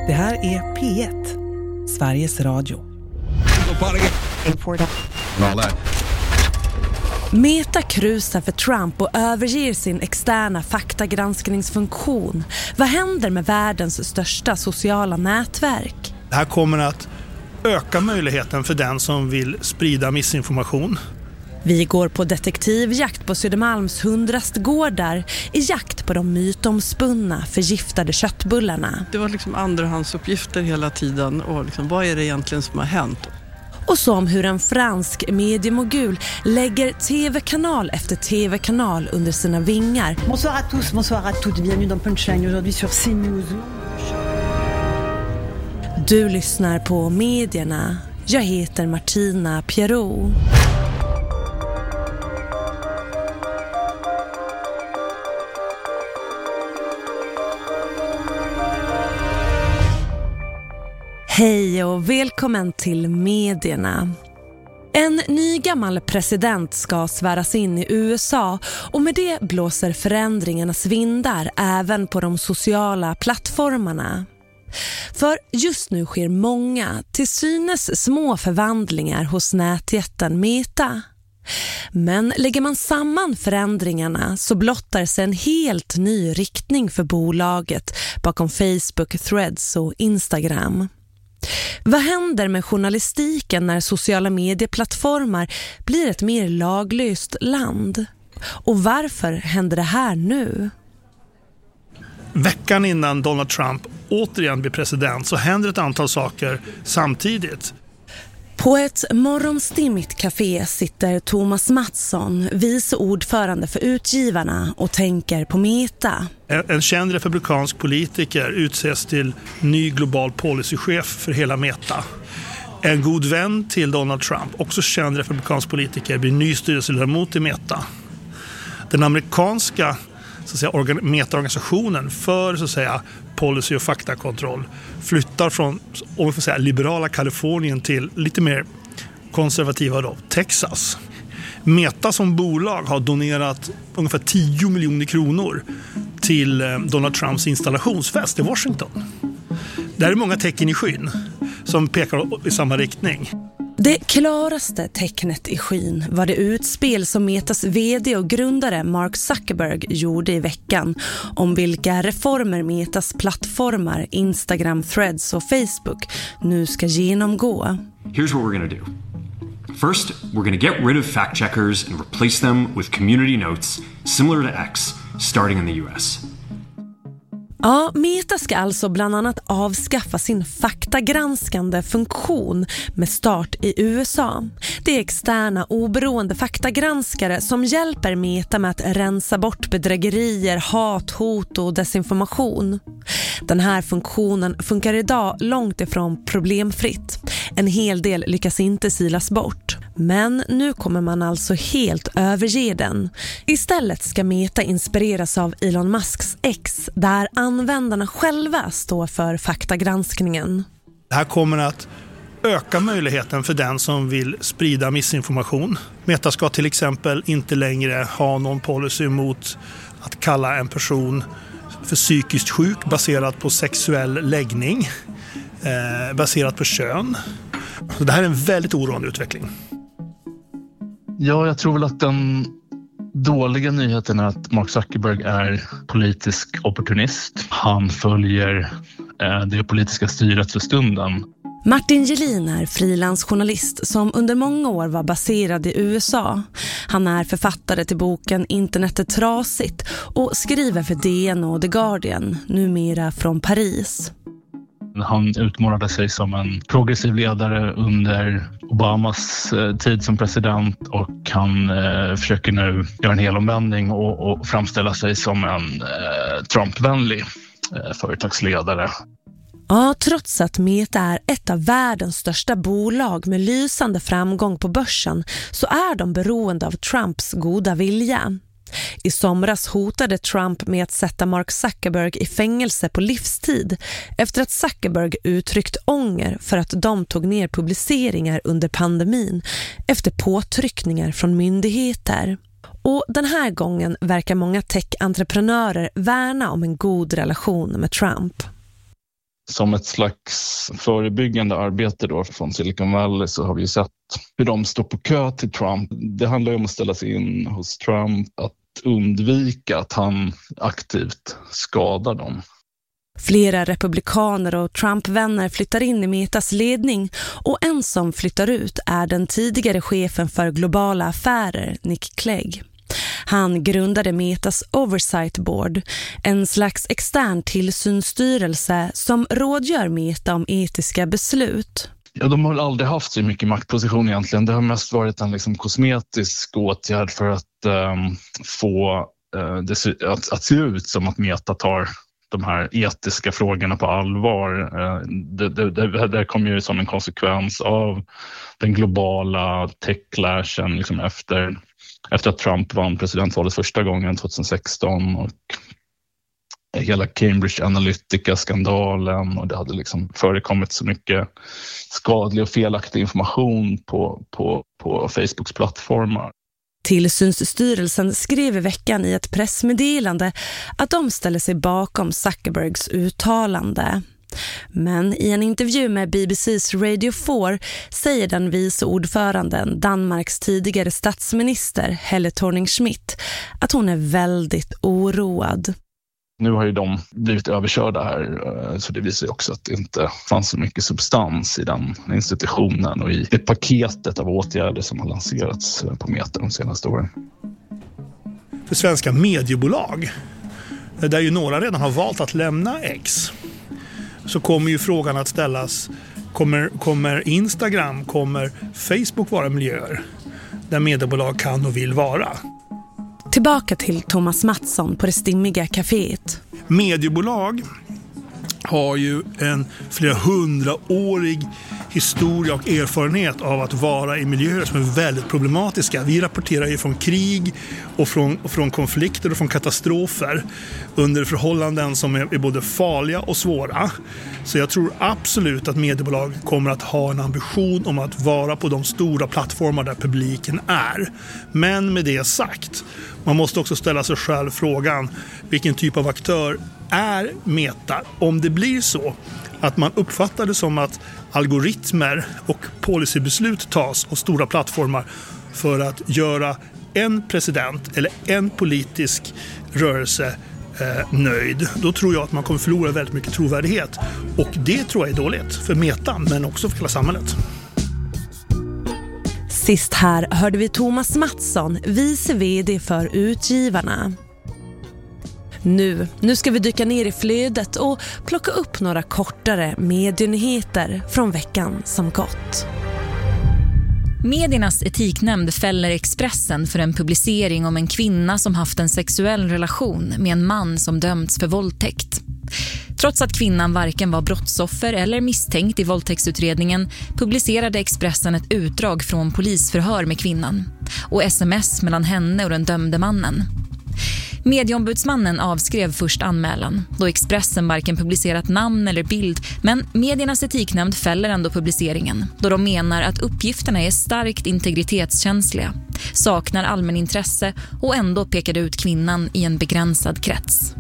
Det här är P1, Sveriges Radio. Meta krusar för Trump och överger sin externa faktagranskningsfunktion. Vad händer med världens största sociala nätverk? Det här kommer att öka möjligheten för den som vill sprida missinformation. Vi går på detektivjakt på Södermalms 100 gårdar i jakt på de mytomspunna förgiftade köttbullarna. Det var liksom andrahandsuppgifter hela tiden och liksom, vad är det egentligen som har hänt? Och så om hur en fransk mediemogul lägger tv-kanal efter tv-kanal under sina vingar. Bonsoir à tous, bonsoir à toutes. Bienvenue dans Punchline aujourd'hui sur CNews. Du lyssnar på Medierna. Jag heter Martina Pierrot. Hej och välkommen till Medierna. En ny gammal president ska sväras in i USA och med det blåser förändringarnas vindar även på de sociala plattformarna. För just nu sker många, till synes små förvandlingar hos nätjätten Meta. Men lägger man samman förändringarna så blottar sig en helt ny riktning för bolaget bakom Facebook, Threads och Instagram. Vad händer med journalistiken när sociala medieplattformar blir ett mer laglöst land? Och varför händer det här nu? Veckan innan Donald Trump återigen blir president så händer ett antal saker samtidigt. På ett morgonstimmigt café sitter Thomas Mattsson, vice ordförande för Utgivarna, och tänker på Meta. En känd republikansk politiker utses till ny global policychef för hela Meta. En god vän till Donald Trump, också känd republikansk politiker, blir ny styrelseledamot i Meta. Den amerikanska Meta-organisationen för så att säga policy- och faktakontroll flyttar från, om vi får säga, liberala Kalifornien till lite mer konservativa då, Texas. Meta som bolag har donerat ungefär 10 miljoner kronor till Donald Trumps installationsfest i Washington. Där är många tecken i skyn som pekar i samma riktning. Det klaraste tecknet i skyn var det utspel som Metas vd och grundare Mark Zuckerberg gjorde i veckan om vilka reformer Metas plattformar Instagram, Threads och Facebook nu ska genomgå. Here's what we're going to do. First, we're going to get rid of fact checkers and replace them with community notes similar to X, starting in the US. Ja, Meta ska alltså bland annat avskaffa sin faktagranskande funktion med start i USA. Det är externa oberoende faktagranskare som hjälper Meta med att rensa bort bedrägerier, hat, hot och desinformation. Den här funktionen funkar idag långt ifrån problemfritt. En hel del lyckas inte silas bort. Men nu kommer man alltså helt överge den. Istället ska Meta inspireras av Elon Musks X, där användarna själva står för faktagranskningen. Det här kommer att öka möjligheten för den som vill sprida missinformation. Meta ska till exempel inte längre ha någon policy mot att kalla en person för psykiskt sjuk baserat på sexuell läggning, baserat på kön. Så det här är en väldigt oroande utveckling. Ja, jag tror väl att den dåliga nyheten är att Mark Zuckerberg är politisk opportunist. Han följer det politiska styret för stunden. Martin Gelin är frilansjournalist som under många år var baserad i USA. Han är författare till boken Internet är trasigt och skriver för DN och The Guardian, numera från Paris. Han utmålade sig som en progressiv ledare under Obamas tid som president och han försöker nu göra en helomvändning och framställa sig som en Trump-vänlig företagsledare. Ja, trots att Meta är ett av världens största bolag med lysande framgång på börsen så är de beroende av Trumps goda vilja. I somras hotade Trump med att sätta Mark Zuckerberg i fängelse på livstid efter att Zuckerberg uttryckt ånger för att de tog ner publiceringar under pandemin efter påtryckningar från myndigheter. Och den här gången verkar många tech-entreprenörer värna om en god relation med Trump. som ett slags förebyggande arbete då från Silicon Valley så har vi ju sett hur de står på kö till Trump. Det handlar ju om att ställa sig in hos Trump, att undvika att han aktivt skadar dem. Flera republikaner och Trump-vänner flyttar in i Metas ledning och en som flyttar ut är den tidigare chefen för globala affärer, Nick Clegg. Han grundade Metas Oversight Board, en slags extern tillsynsstyrelse som rådgör Meta om etiska beslut. Ja, de har aldrig haft så mycket maktposition egentligen. Det har mest varit en kosmetisk åtgärd för att få det att se ut som att Meta tar de här etiska frågorna på allvar. Det kom ju som en konsekvens av den globala techlashen efter att Trump vann presidentvalet första gången 2016 och hela Cambridge Analytica-skandalen, och det hade förekommit så mycket skadlig och felaktig information på Facebooks plattformar. Tillsynsstyrelsen skrev i veckan i ett pressmeddelande att de ställer sig bakom Zuckerbergs uttalande. Men i en intervju med BBCs Radio 4 säger den vice ordföranden, Danmarks tidigare statsminister Helle Thorning-Schmidt, att hon är väldigt oroad. Nu har ju de blivit överkörda här, så det visar ju också att det inte fanns så mycket substans i den institutionen och i det paketet av åtgärder som har lanserats på Meta de senaste åren. För svenska mediebolag, där ju några redan har valt att lämna X, så kommer ju frågan att ställas, kommer Instagram, kommer Facebook vara miljöer där mediebolag kan och vill vara? Tillbaka till Thomas Mattsson på det stimmiga kaféet. Mediebolag har ju en flera hundraårig historia och erfarenhet av att vara i miljöer som är väldigt problematiska. Vi rapporterar ju från krig och från konflikter och från katastrofer under förhållanden som är både farliga och svåra. Så jag tror absolut att mediebolag kommer att ha en ambition om att vara på de stora plattformar där publiken är. Men med det sagt, man måste också ställa sig själv frågan, vilken typ av aktör är Meta? Om det blir så att man uppfattar det som att algoritmer och policybeslut tas av stora plattformar för att göra en president eller en politisk rörelse nöjd, då tror jag att man kommer förlora väldigt mycket trovärdighet. Och det tror jag är dåligt för Meta, men också för hela samhället. Sist här hörde vi Thomas Mattsson, vice vd för Utgivarna. Nu ska vi dyka ner i flödet och plocka upp några kortare medienyheter från veckan som gått. Mediernas etiknämnd fäller Expressen för en publicering om en kvinna som haft en sexuell relation med en man som dömts för våldtäkt. Trots att kvinnan varken var brottsoffer eller misstänkt i våldtäktsutredningen publicerade Expressen ett utdrag från polisförhör med kvinnan och sms mellan henne och den dömde mannen. Medieombudsmannen avskrev först anmälan då Expressen varken publicerat namn eller bild, men mediernas etiknämnd fäller ändå publiceringen då de menar att uppgifterna är starkt integritetskänsliga, saknar allmänintresse och ändå pekade ut kvinnan i en begränsad krets.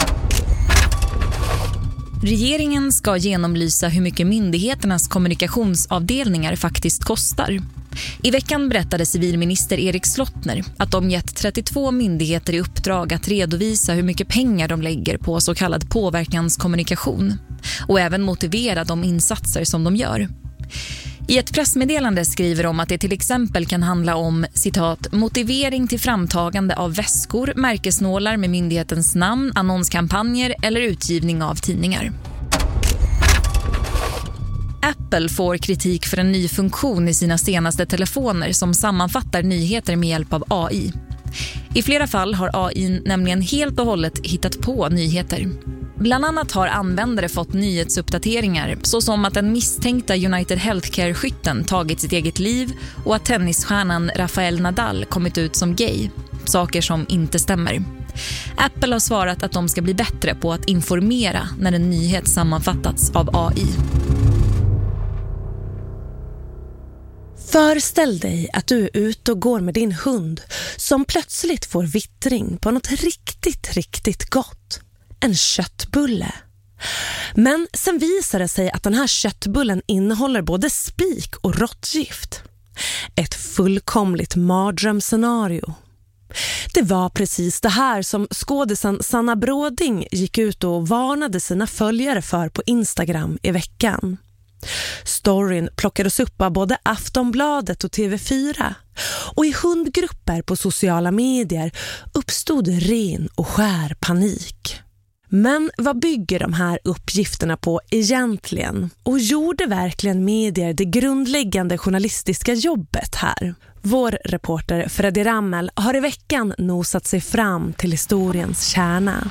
Regeringen ska genomlysa hur mycket myndigheternas kommunikationsavdelningar faktiskt kostar. I veckan berättade civilminister Erik Slottner att de gett 32 myndigheter i uppdrag att redovisa hur mycket pengar de lägger på så kallad påverkanskommunikation och även motivera de insatser som de gör. I ett pressmeddelande skriver de att det till exempel kan handla om, citat, motivering till framtagande av väskor, märkesnålar med myndighetens namn, annonskampanjer eller utgivning av tidningar. Apple får kritik för en ny funktion i sina senaste telefoner som sammanfattar nyheter med hjälp av AI. I flera fall har AI nämligen helt och hållet hittat på nyheter. Bland annat har användare fått nyhetsuppdateringar såsom att den misstänkta United Healthcare-skytten tagit sitt eget liv och att tennisstjärnan Rafael Nadal kommit ut som gay. Saker som inte stämmer. Apple har svarat att de ska bli bättre på att informera när en nyhet sammanfattats av AI. Föreställ dig att du är ute och går med din hund som plötsligt får vittring på något riktigt gott. En köttbulle. Men sen visar det sig att den här köttbullen innehåller både spik och råttgift. Ett fullkomligt mardrömsscenario. Det var precis det här som skådisen Sanna Bråding gick ut och varnade sina följare för på Instagram i veckan. Storyn plockades upp av både Aftonbladet och TV4 och i hundgrupper på sociala medier uppstod ren och skär panik. Men vad bygger de här uppgifterna på egentligen? Och gjorde verkligen medier det grundläggande journalistiska jobbet här? Vår reporter Freddy Rammel har i veckan nosat sig fram till historiens kärna.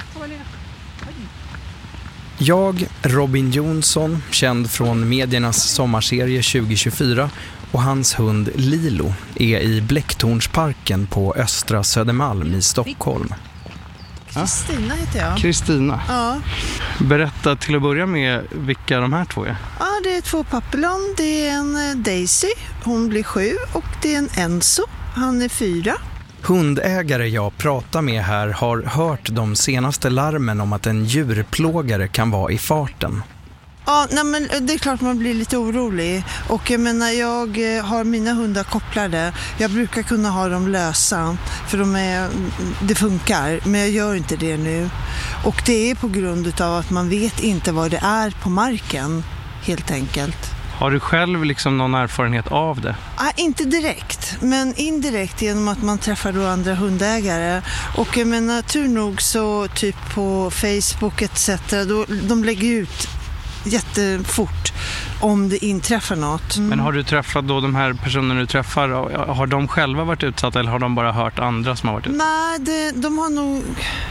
Jag, Robin Jonsson, känd från mediernas sommarserie 2024, och hans hund Lilo är i Blecktornsparken på Östra Södermalm i Stockholm. Kristina heter jag. Kristina. Ja. Berätta till att börja med vilka de här två är. Ja, det är 2 papillon. Det är en Daisy, hon blir 7, och det är en Enzo, han är 4. Hundägare jag pratar med här har hört de senaste larmen om att en djurplågare kan vara i farten. Ja, nej, men det är klart man blir lite orolig. Och jag menar, jag har mina hundar kopplade. Jag brukar kunna ha dem lösa, för det funkar. Men jag gör inte det nu. Och det är på grund av att man vet inte vad det är på marken, helt enkelt. Har du själv liksom någon erfarenhet av det? Inte direkt, men indirekt genom att man träffar då andra hundägare. Och jag menar, tur nog så typ på Facebook etc. De lägger ut jättefort om det inträffar något. Men har du träffat då de här personerna du träffar? Har de själva varit utsatta eller har de bara hört andra som har varit utsatta? Nej, de har nog...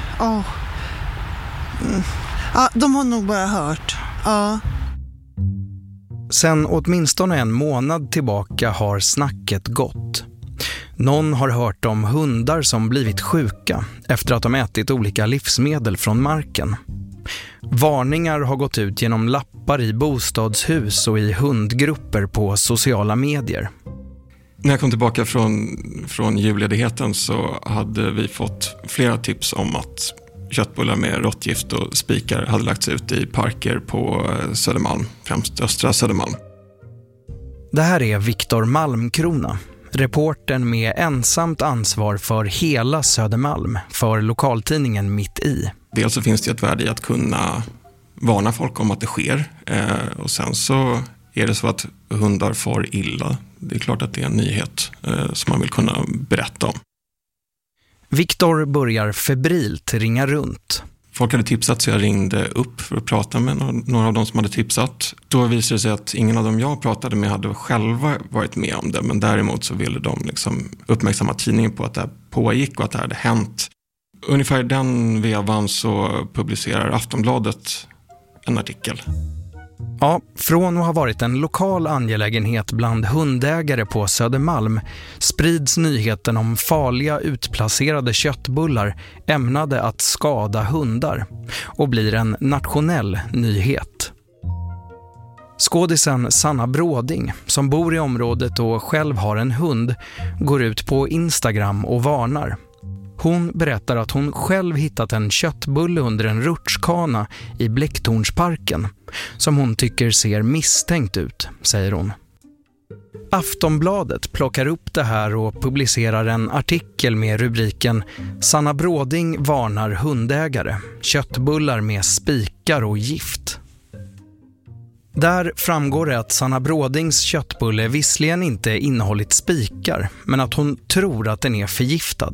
Ja, de har nog bara hört. Ja. Sen åtminstone en månad tillbaka har snacket gått. Någon har hört om hundar som blivit sjuka efter att de ätit olika livsmedel från marken. Varningar har gått ut genom lappar i bostadshus och i hundgrupper på sociala medier. När jag kom tillbaka från julledigheten så hade vi fått flera tips om att köttbullar med råttgift och spikar hade lagts ut i parker på Södermalm, främst Östra Södermalm. Det här är Viktor Malmkrona, reportern med ensamt ansvar för hela Södermalm för lokaltidningen Mitt i. Dels så finns det ett värde i att kunna varna folk om att det sker. Och sen så är det så att hundar får illa. Det är klart att det är en nyhet som man vill kunna berätta om. Viktor börjar febrilt ringa runt. Folk hade tipsat så jag ringde upp för att prata med några av dem som hade tipsat. Då visade det sig att ingen av dem jag pratade med hade själva varit med om det. Men däremot så ville de liksom uppmärksamma tidningen på att det här pågick och att det hade hänt. Ungefär den vevan så publicerar Aftonbladet en artikel. Ja, från att ha varit en lokal angelägenhet bland hundägare på Södermalm sprids nyheten om farliga utplacerade köttbullar ämnade att skada hundar och blir en nationell nyhet. Skådisen Sanna Bråding, som bor i området och själv har en hund, går ut på Instagram och varnar. Hon berättar att hon själv hittat en köttbulle under en rutschkana i Blecktornsparken som hon tycker ser misstänkt ut, säger hon. Aftonbladet plockar upp det här och publicerar en artikel med rubriken "Sanna Bråding varnar hundägare, köttbullar med spikar och gift". Där framgår det att Sanna Brådings köttbulle visserligen inte innehållit spikar, men att hon tror att den är förgiftad.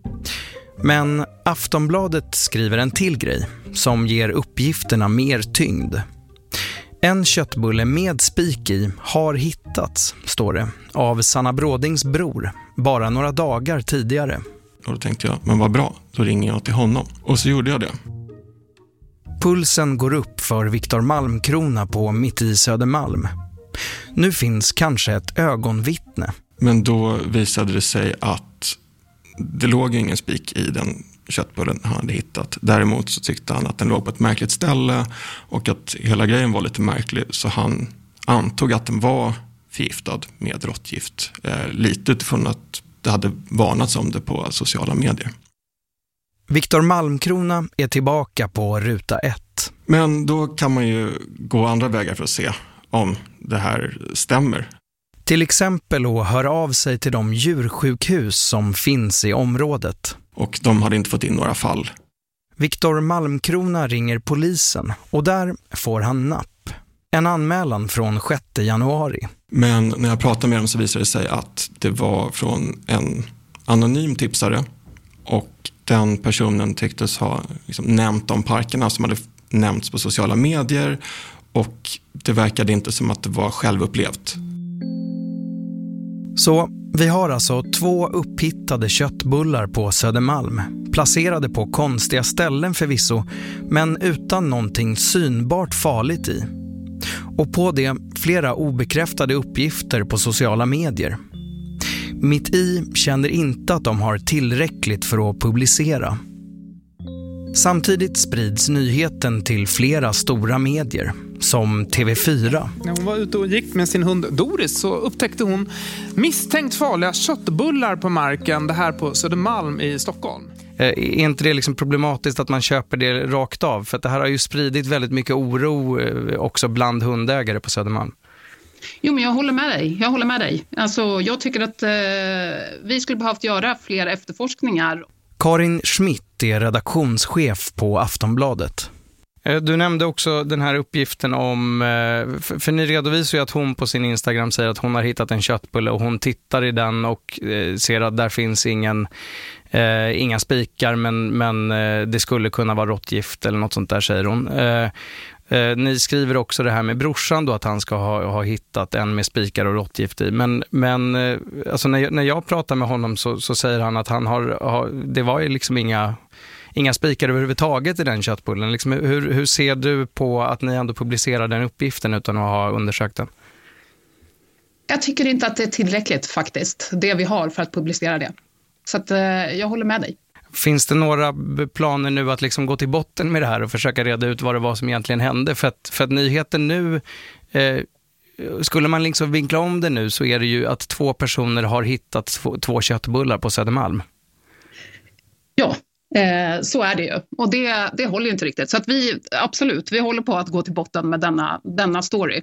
Men Aftonbladet skriver en till grej som ger uppgifterna mer tyngd. En köttbulle med spik i har hittats, står det, av Sanna Brådings bror bara några dagar tidigare. Och då tänkte jag, men vad bra, då ringer jag till honom. Och så gjorde jag det. Pulsen går upp för Viktor Malmkrona på Mitt i Södermalm. Nu finns kanske ett ögonvittne. Men då visade det sig att det låg ingen spik i den köttbullen han hade hittat. Däremot så tyckte han att den låg på ett märkligt ställe och att hela grejen var lite märklig, så han antog att den var förgiftad med råttgift. Lite utifrån att det hade varnats om det på sociala medier. Viktor Malmkrona är tillbaka på ruta 1. Men då kan man ju gå andra vägar för att se om det här stämmer. Till exempel att höra av sig till de djursjukhus som finns i området. Och de hade inte fått in några fall. Viktor Malmkrona ringer polisen och där får han napp. En anmälan från 6 januari. Men när jag pratade med dem så visade det sig att det var från en anonym tipsare. Och den personen tycktes ha nämnt de parkerna som hade nämnts på sociala medier. Och det verkade inte som att det var självupplevt. Så vi har alltså 2 upphittade köttbullar på Södermalm. Placerade på konstiga ställen förvisso, men utan någonting synbart farligt i. Och på det flera obekräftade uppgifter på sociala medier. Mitt i känner inte att de har tillräckligt för att publicera. Samtidigt sprids nyheten till flera stora medier, som TV4. När hon var ute och gick med sin hund Doris så upptäckte hon misstänkt farliga köttbullar på marken, det här på Södermalm i Stockholm. Är inte det liksom problematiskt att man köper det rakt av? För att det här har ju spridit väldigt mycket oro också bland hundägare på Södermalm. Jo, men jag håller med dig. Alltså, jag tycker att vi skulle behövt göra fler efterforskningar. Karin Schmidt är redaktionschef på Aftonbladet. Du nämnde också den här uppgiften om, för ni redovisar ju att hon på sin Instagram säger att hon har hittat en köttbulle och hon tittar i den och ser att där finns inga spikar men det skulle kunna vara råttgift eller något sånt där, säger hon. Ni skriver också det här med brorsan då, att han ska ha hittat en med spikar och råttgift i. Men alltså när jag pratar med honom så säger han att han det var ju liksom inga spikar överhuvudtaget i den köttbullen. Liksom, hur ser du på att ni ändå publicerar den uppgiften utan att ha undersökt den? Jag tycker inte att det är tillräckligt faktiskt, det vi har för att publicera det. Så att jag håller med dig. Finns det några planer nu att liksom gå till botten med det här och försöka reda ut vad det var som egentligen hände? För att nyheten nu, skulle man liksom vinkla om det nu, så är det ju att 2 personer har hittat 2 köttbullar på Södermalm. Ja, så är det ju. Och det håller ju inte riktigt. Så att vi håller på att gå till botten med denna story.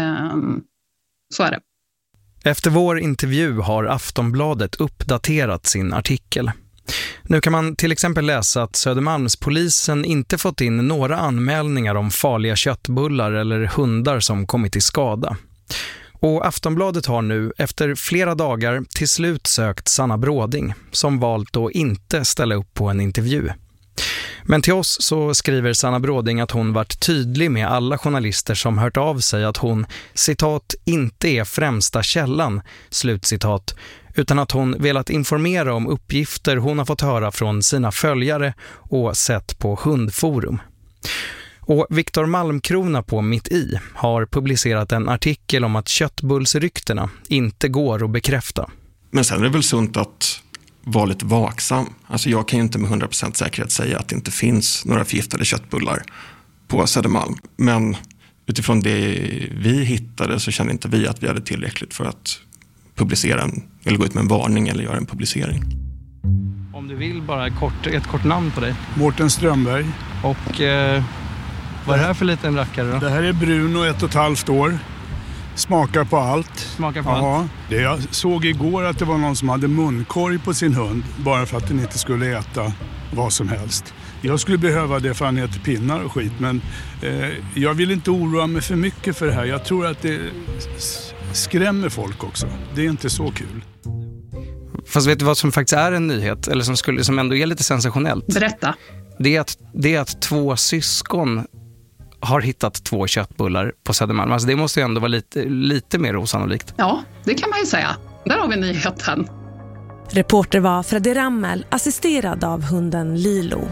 Så är det. Efter vår intervju har Aftonbladet uppdaterat sin artikel. Nu kan man till exempel läsa att Södermalmspolisen inte fått in några anmälningar om farliga köttbullar eller hundar som kommit till skada. Och Aftonbladet har nu efter flera dagar till slut sökt Sanna Bråding, som valt att inte ställa upp på en intervju. Men till oss så skriver Sanna Bråding att hon varit tydlig med alla journalister som hört av sig att hon, citat, inte är främsta källan, slutcitat, utan att hon velat informera om uppgifter hon har fått höra från sina följare och sett på hundforum. Och Viktor Malmkrona på Mitt i har publicerat en artikel om att köttbullsryktena inte går att bekräfta. Men sen är det väl sunt att vara lite vaksam. Alltså jag kan ju inte med 100% säkerhet säga att det inte finns några förgiftade köttbullar på Södermalm. Men utifrån det vi hittade så kände inte vi att vi hade tillräckligt för att publicera eller gå ut med en varning eller göra en publicering. Om du vill bara ett kort namn på dig. Mårten Strömberg. Och vad är det här för liten rackare då? Det här är Bruno, 1,5 år. Smakar på allt. Smakar på allt? Det jag såg igår att det var någon som hade munkorg på sin hund bara för att den inte skulle äta vad som helst. Jag skulle behöva det för han äter pinnar och skit, men jag vill inte oroa mig för mycket för det här. Jag tror att det skrämmer folk också. Det är inte så kul. Fast vet du vad som faktiskt är en nyhet, eller som ändå är lite sensationellt? Berätta. Det är att 2 syskon har hittat 2 köttbullar på Södermalm. Alltså det måste ju ändå vara lite mer osannolikt. Ja, det kan man ju säga. Där har vi nyheten. Reporter var Freddy Rammel, assisterad av hunden Lilo.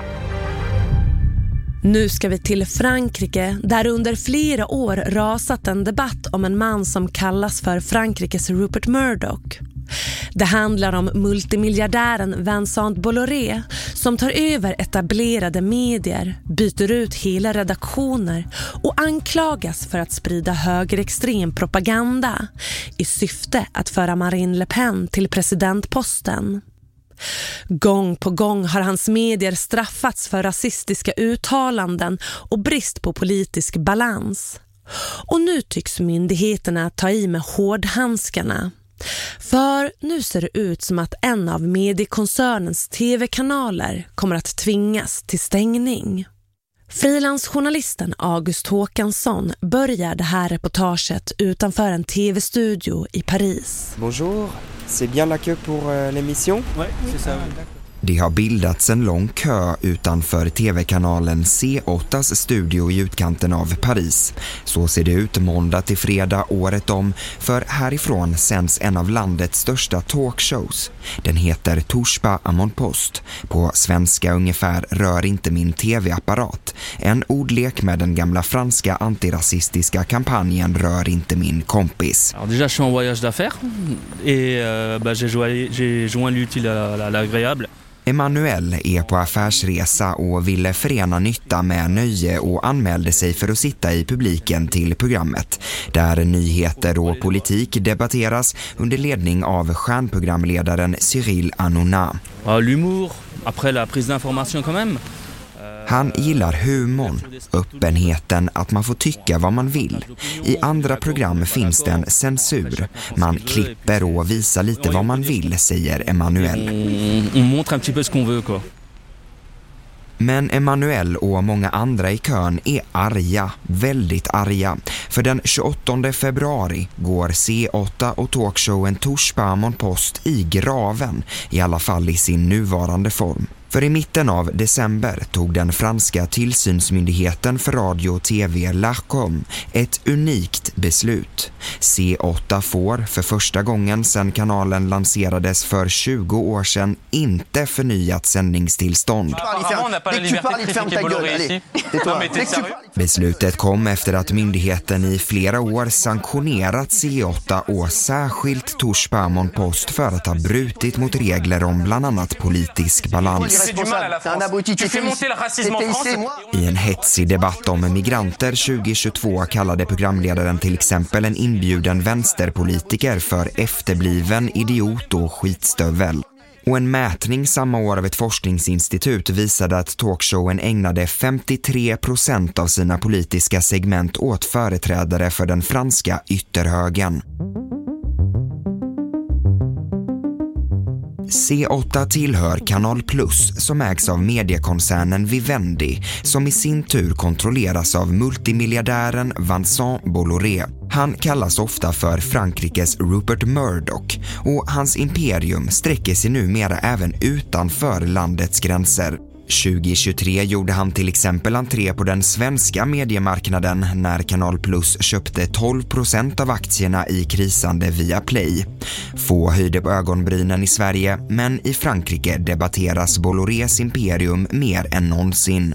Nu ska vi till Frankrike, där under flera år rasat en debatt om en man som kallas för Frankrikes Rupert Murdoch. Det handlar om multimiljardären Vincent Bolloré som tar över etablerade medier, byter ut hela redaktioner och anklagas för att sprida högerextrem propaganda i syfte att föra Marine Le Pen till presidentposten. Gång på gång har hans medier straffats för rasistiska uttalanden och brist på politisk balans. Och nu tycks myndigheterna ta i med hårdhandskarna. För nu ser det ut som att en av mediekoncernens tv-kanaler kommer att tvingas till stängning. Frilansjournalisten August Håkansson börjar det här reportaget utanför en tv-studio i Paris. Bonjour, c'est bien la queue pour l'émission? Ouais, c'est ça. Det har bildats en lång kö utanför tv-kanalen C8s studio i utkanten av Paris. Så ser det ut måndag till fredag året om, för härifrån sänds en av landets största talkshows. Den heter Touche pas à mon poste. På svenska ungefär Rör inte min tv-apparat. En ordlek med den gamla franska antirasistiska kampanjen Rör inte min kompis. Alors déjà, je suis en voyage d'affaires et j'ai joint l'utile à l'agréable. Emmanuel är på affärsresa och ville förena nytta med nöje och anmälde sig för att sitta i publiken till programmet, där nyheter och politik debatteras under ledning av stjärnprogramledaren Cyril Hanouna. L'humour, après la prise d'information quand même. Han gillar humorn, öppenheten, att man får tycka vad man vill. I andra program finns det en censur. Man klipper och visar lite vad man vill, säger Emmanuel. Men Emmanuel och många andra i kön är arga, väldigt arga. För den 28 februari går C8 och talkshowen Touche pas à mon poste i graven, i alla fall i sin nuvarande form. För i mitten av december tog den franska tillsynsmyndigheten för radio och tv l'Arcom ett unikt beslut. C8 får för första gången sedan kanalen lanserades för 20 år sedan inte förnyat sändningstillstånd. Beslutet kom efter att myndigheten i flera år sanktionerat C8 och särskilt Touche pas à mon poste för att ha brutit mot regler om bland annat politisk balans. I en hetsig debatt om migranter 2022 kallade programledaren till exempel en inbjuden vänsterpolitiker för efterbliven, idiot och skitstövel. Och en mätning samma år av ett forskningsinstitut visade att talkshowen ägnade 53% av sina politiska segment åt företrädare för den franska ytterhögern. C8 tillhör Canal Plus som ägs av mediekoncernen Vivendi, som i sin tur kontrolleras av multimiljardären Vincent Bolloré. Han kallas ofta för Frankrikes Rupert Murdoch och hans imperium sträcker sig numera även utanför landets gränser. 2023 gjorde han till exempel entré på den svenska mediemarknaden när Canal Plus köpte 12% av aktierna i krisande Viaplay. Få höjde på ögonbrynen i Sverige, men i Frankrike debatteras Bollorés imperium mer än någonsin.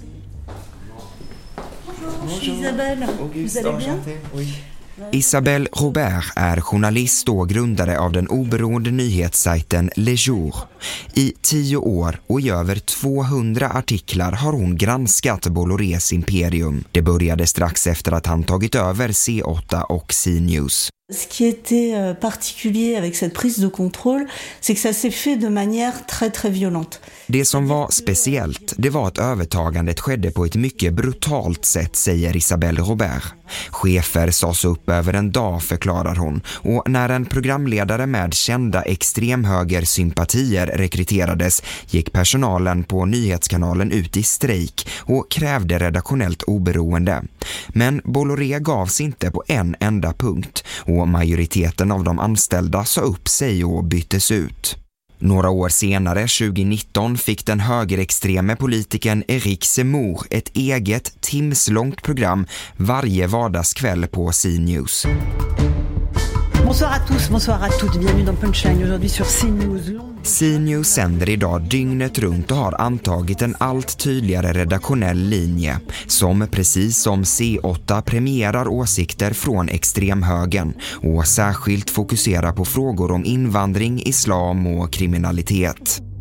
Isabelle, vous allez bien? Isabelle Robert är journalist och grundare av den oberoende nyhetssajten Le Jour. I 10 år och i över 200 artiklar har hon granskat Bollorés imperium. Det började strax efter att han tagit över C8 och C-News. Ce qui était particulier avec cette prise de contrôle, c'est que ça s'est fait de manière très violente. Det som var speciellt, det var att övertagandet skedde på ett mycket brutalt sätt, säger Isabelle Robert. Chefer sades upp över en dag, förklarar hon, och när en programledare med kända extremhögersympatier rekryterades gick personalen på nyhetskanalen ut i strejk och krävde redaktionellt oberoende. Men Bolloré gavs inte på en enda punkt och majoriteten av de anställda sa upp sig och byttes ut. Några år senare, 2019, fick den högerextreme politikern Éric Zemmour ett eget timslångt program varje vardagskväll på C-News. Bonsoir à tous, bonsoir à toutes. Bienvenue dans Punchline aujourd'hui sur CNews. C-News sänder idag dygnet runt och har antagit en allt tydligare redaktionell linje som precis som C8 premierar åsikter från extremhögern och särskilt fokuserar på frågor om invandring, islam och kriminalitet.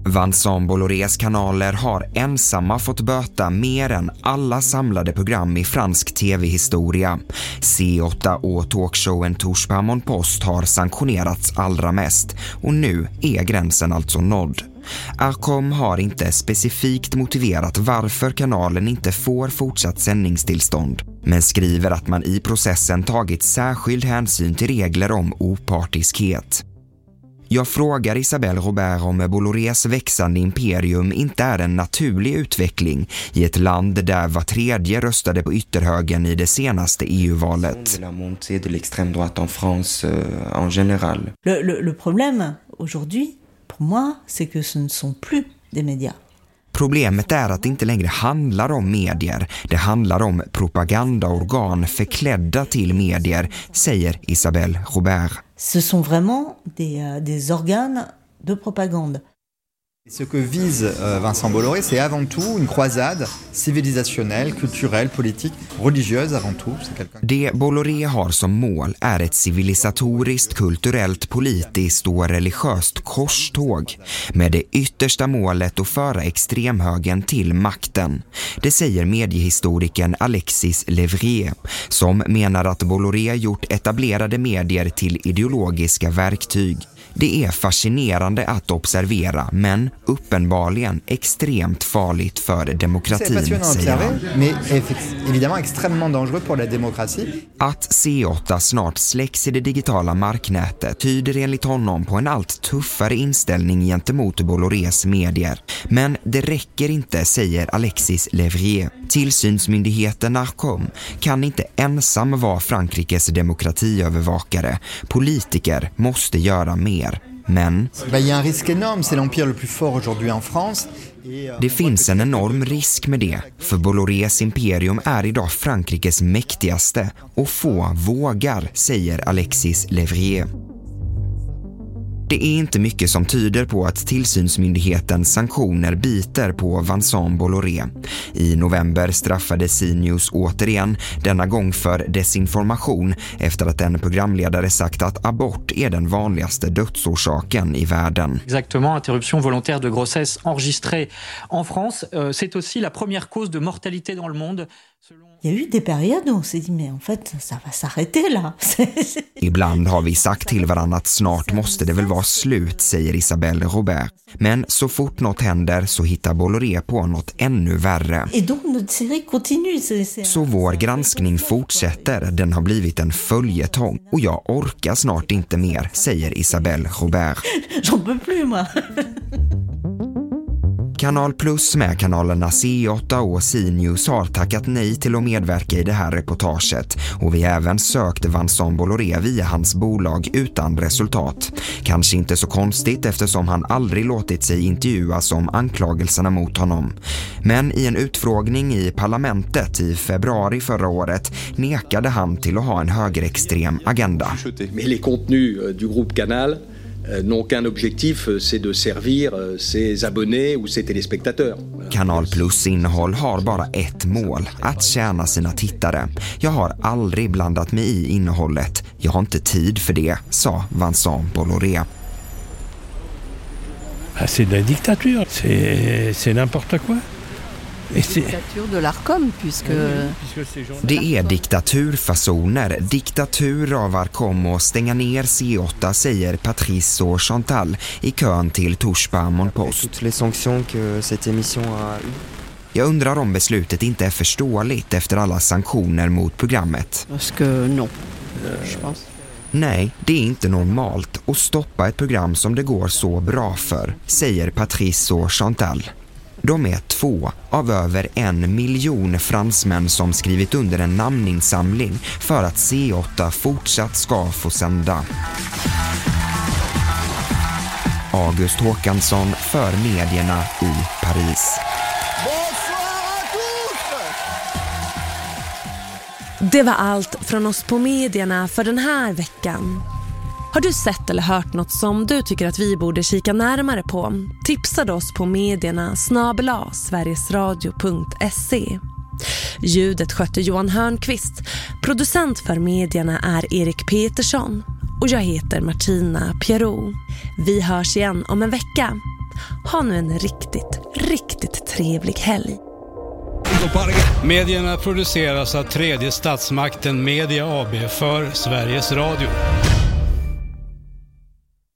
Vincent Bollorés kanaler har ensamma fått böta mer än alla samlade program i fransk tv-historia. C8 och talkshowen Touche pas mon poste har sanktionerats allra mest och nu är gränsen alltså nådd. Arcom har inte specifikt motiverat varför kanalen inte får fortsatt sändningstillstånd, men skriver att man i processen tagit särskild hänsyn till regler om opartiskhet. Jag frågar Isabelle Robert om Bollorés växande imperium inte är en naturlig utveckling i ett land där var tredje röstade på ytterhögern i det senaste EU-valet. Le problème aujourd'hui, pour moi, c'est que ce ne sont plus des médias. Problemet är att det inte längre handlar om medier. Det handlar om propagandaorgan förklädda till medier, säger Isabelle Robert. Ce sont vraiment des organes de propagande. Ce que vise Vincent Bolloré, c'est avant tout une croisade civilisationnelle, culturelle, politique, religieuse avant tout. Det Bolloré har som mål är ett civilisatoriskt, kulturellt, politiskt och religiöst korståg med det yttersta målet att föra extremhögern till makten. Det säger mediehistorikern Alexis Levrier, som menar att Bolloré gjort etablerade medier till ideologiska verktyg. Det är fascinerande att observera, men uppenbarligen extremt farligt för demokratin, säger han. Att C8 snart släcks i det digitala marknätet tyder enligt honom på en allt tuffare inställning gentemot Bollorés medier. Men det räcker inte, säger Alexis Levrier. Tillsynsmyndigheten Arcom kan inte ensam vara Frankrikes demokratiövervakare. Politiker måste göra mer. Men det finns en enorm risk med det, för Bollorés imperium är idag Frankrikes mäktigaste och få vågar, säger Alexis Levrier. Det är inte mycket som tyder på att tillsynsmyndighetens sanktioner biter på Vincent Bolloré. I november straffade CNews återigen, denna gång för desinformation, efter att en programledare sagt att abort är den vanligaste dödsorsaken i världen. Exactement, interruption volontaire de grossesse enregistrée en France, c'est aussi la première cause de mortalité dans le monde. Il y a eu des périodes où on s'est dit mais en fait ça va s'arrêter là. Ibland har vi sagt till varandra att snart måste det väl vara slut, säger Isabelle Robert. Men så fort något händer så hittar Bolloré på något ännu värre. Så vår granskning fortsätter, den har blivit en följetong och jag orkar snart inte mer, säger Isabelle Robert. J'en peux plus moi. Kanal Plus med kanalerna C8 och CNews har tackat nej till att medverka i det här reportaget och vi även sökte Vincent Bolloré via hans bolag utan resultat. Kanske inte så konstigt eftersom han aldrig låtit sig intervjuas om anklagelserna mot honom. Men i en utfrågning i parlamentet i februari förra året nekade han till att ha en högerextrem agenda. Men les contenus du groupe Canal n'ont qu'un objectif, c'est de servir ses abonnés ou ses téléspectateurs. Kanal Plus innehåll har bara ett mål, att tjäna sina tittare. Jag har aldrig blandat mig i innehållet. Jag har inte tid för det, sa Vincent Bolloré. C'est de la dictature, c'est n'importe quoi. Det är diktaturfasoner, diktatur av Arcom och stänga ner C8, säger Patrice och Chantal i kön till Touche pas mon poste. Jag undrar om beslutet inte är förståeligt efter alla sanktioner mot programmet. Nej, det är inte normalt att stoppa ett program som det går så bra för, säger Patrice och Chantal. De är 2 av över 1 miljon fransmän som skrivit under en namninsamling för att C8 fortsatt ska få sända. August Håkansson för medierna i Paris. Det var allt från oss på medierna för den här veckan. Har du sett eller hört något som du tycker att vi borde kika närmare på? Tipsa oss på medierna@sverigesradio.se. Ljudet skötte Johan Hörnqvist. Producent för medierna är Erik Petersson. Och jag heter Martina Pierrot. Vi hörs igen om en vecka. Ha nu en riktigt trevlig helg. Medierna produceras av Tredje statsmakten Media AB för Sveriges Radio.